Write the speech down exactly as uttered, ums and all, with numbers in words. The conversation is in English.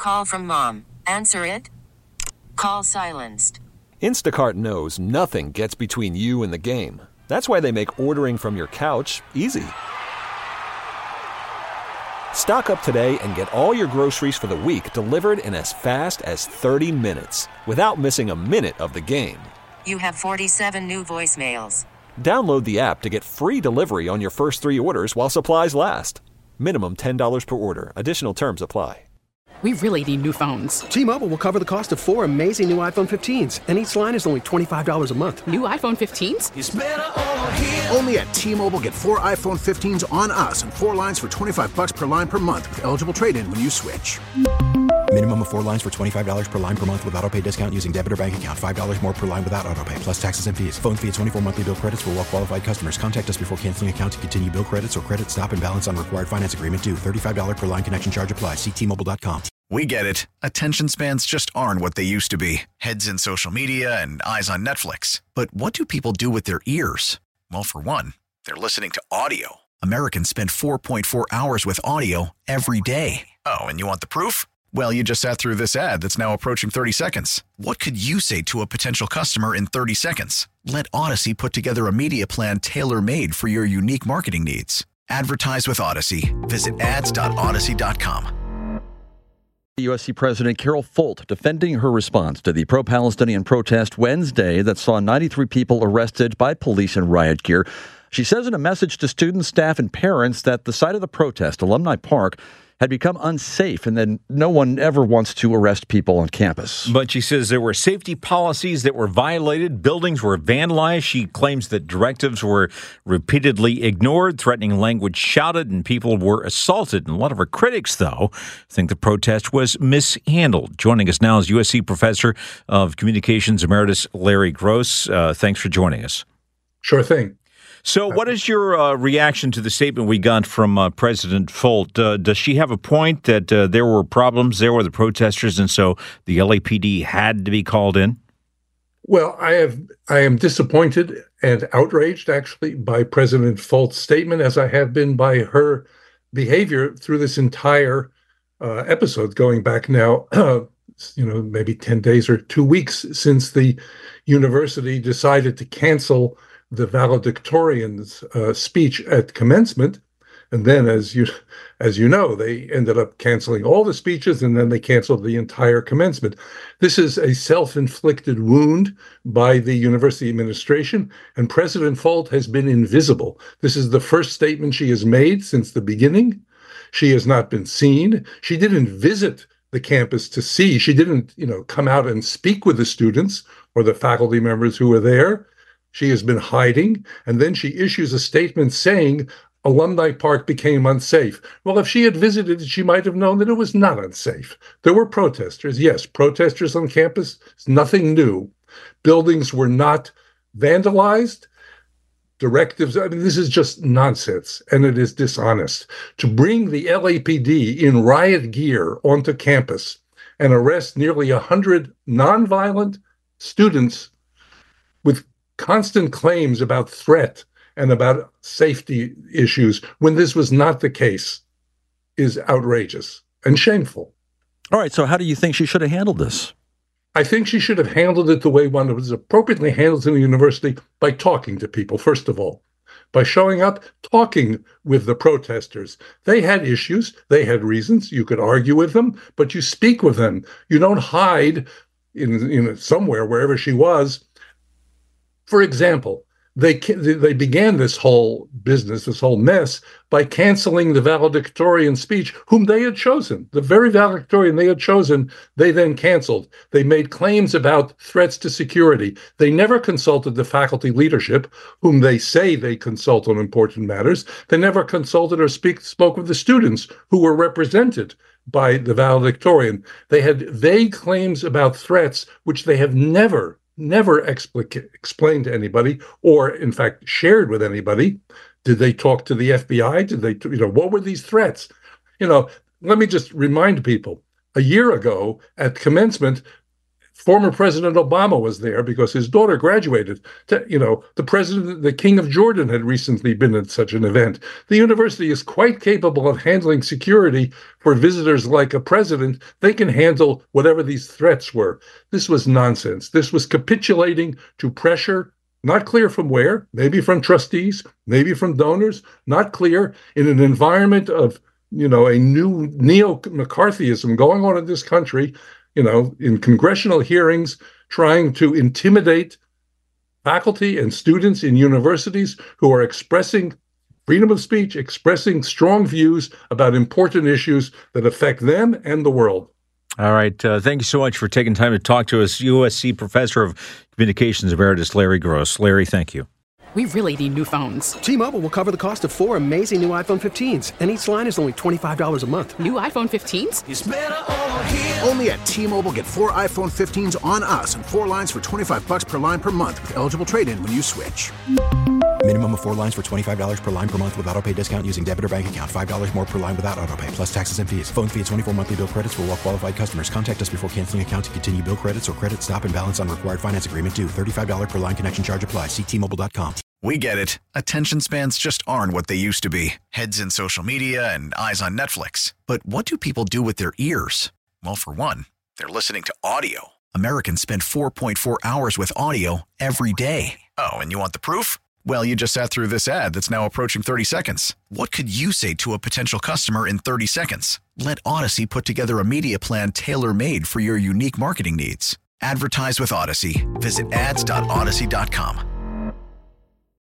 Call from mom. Answer it. Call silenced. Instacart knows nothing gets between you and the game. That's why they make ordering from your couch easy. Stock up today and get all your groceries for the week delivered in as fast as thirty minutes without missing a minute of the game. You have forty-seven new voicemails. Download the app to get free delivery on your first three orders while supplies last. Minimum ten dollars per order. Additional terms apply. We really need new phones. T-Mobile will cover the cost of four amazing new iPhone fifteens, and each line is only twenty-five dollars a month. New iPhone fifteens? It's better over here. Only at T-Mobile, get four iPhone fifteens on us and four lines for twenty-five bucks per line per month with eligible trade-in when you switch. Minimum of four lines for twenty-five dollars per line per month with autopay discount using debit or bank account. five dollars more per line without autopay, plus taxes and fees. Phone fee at twenty-four monthly bill credits for well-qualified customers. Contact us before canceling account to continue bill credits or credit stop and balance on required finance agreement due. thirty-five dollars per line connection charge applies. See T Mobile dot com. We get it. Attention spans just aren't what they used to be. Heads in social media and eyes on Netflix. But what do people do with their ears? Well, for one, they're listening to audio. Americans spend four point four hours with audio every day. Oh, and you want the proof? Well, you just sat through this ad that's now approaching thirty seconds. What could you say to a potential customer in thirty seconds? Let Odyssey put together a media plan tailor-made for your unique marketing needs. Advertise with Odyssey. Visit ads dot odyssey dot com. U S C President Carol Folt defending her response to the pro-Palestinian protest Wednesday that saw ninety-three people arrested by police in riot gear. She says in a message to students, staff, and parents that the site of the protest, Alumni Park, had become unsafe and that no one ever wants to arrest people on campus. But she says there were safety policies that were violated. Buildings were vandalized. She claims that directives were repeatedly ignored, threatening language shouted, and people were assaulted. And a lot of her critics, though, think the protest was mishandled. Joining us now is U S C Professor of Communications Emeritus Larry Gross. Uh, thanks for joining us. Sure thing. So what is your uh, reaction to the statement we got from uh, President Folt? Uh, does she have a point that uh, there were problems there with the protesters, and so the L A P D had to be called in? Well, I have I am disappointed and outraged, actually, by President Folt's statement, as I have been by her behavior through this entire uh, episode, going back now, uh, you know, maybe ten days or two weeks since the university decided to cancel the valedictorian's uh, speech at commencement. And then, as you as you know, they ended up canceling all the speeches, and then they canceled the entire commencement. This is a self-inflicted wound by the university administration, and President Folt has been invisible. This is the first statement she has made since the beginning. She has not been seen. She didn't visit the campus to see. She didn't, you know, come out and speak with the students or the faculty members who were there. She has been hiding, and then she issues a statement saying Alumni Park became unsafe. Well, if she had visited, she might have known that it was not unsafe. There were protesters, yes, protesters on campus. It's nothing new. Buildings were not vandalized. Directives, I mean, this is just nonsense, and it is dishonest. To bring the L A P D in riot gear onto campus and arrest nearly one hundred nonviolent students with constant claims about threat and about safety issues when this was not the case is outrageous and shameful. All right, so how do you think she should have handled this? I think she should have handled it the way one was appropriately handled in the university, by talking to people, first of all, by showing up, talking with the protesters. They had issues, they had reasons, you could argue with them, but you speak with them. You don't hide in, in somewhere, wherever she was. For example, they they began this whole business, this whole mess, by canceling the valedictorian speech, whom they had chosen. The very valedictorian they had chosen, they then canceled. They made claims about threats to security. They never consulted the faculty leadership, whom they say they consult on important matters. They never consulted or speak, spoke with the students who were represented by the valedictorian. They had vague claims about threats, which they have never never explic- explained to anybody, or in fact shared with anybody. Did they talk to the F B I? Did they, you know, what were these threats? You know, let me just remind people, a year ago at commencement, Former President Obama was there because his daughter graduated. To, you know, the president, the King of Jordan had recently been at such an event. The university is quite capable of handling security for visitors like a president. They can handle whatever these threats were. This was nonsense. This was capitulating to pressure, not clear from where, maybe from trustees, maybe from donors, not clear, in an environment of, you know, a new neo-McCarthyism going on in this country, you know, in congressional hearings, trying to intimidate faculty and students in universities who are expressing freedom of speech, expressing strong views about important issues that affect them and the world. All right. Uh, thank you so much for taking time to talk to us. U S C Professor of Communications Emeritus Larry Gross. Larry, thank you. We really need new phones. T-Mobile will cover the cost of four amazing new iPhone fifteens, and each line is only twenty-five dollars a month. New iPhone fifteens? It's better over here. Only at T-Mobile, get four iPhone fifteens on us and four lines for twenty-five bucks per line per month with eligible trade-in when you switch. Minimum of four lines for twenty-five dollars per line per month with autopay discount using debit or bank account. five dollars more per line without autopay, plus taxes and fees. Phone fee at twenty-four monthly bill credits for well-qualified customers. Contact us before canceling account to continue bill credits or credit stop and balance on required finance agreement due. thirty-five dollars per line connection charge applies. See T Mobile dot com. We get it. Attention spans just aren't what they used to be. Heads in social media and eyes on Netflix. But what do people do with their ears? Well, for one, they're listening to audio. Americans spend four point four hours with audio every day. Oh, and you want the proof? Well, you just sat through this ad that's now approaching thirty seconds. What could you say to a potential customer in thirty seconds? Let Odyssey put together a media plan tailor-made for your unique marketing needs. Advertise with Odyssey. Visit ads dot odyssey dot com.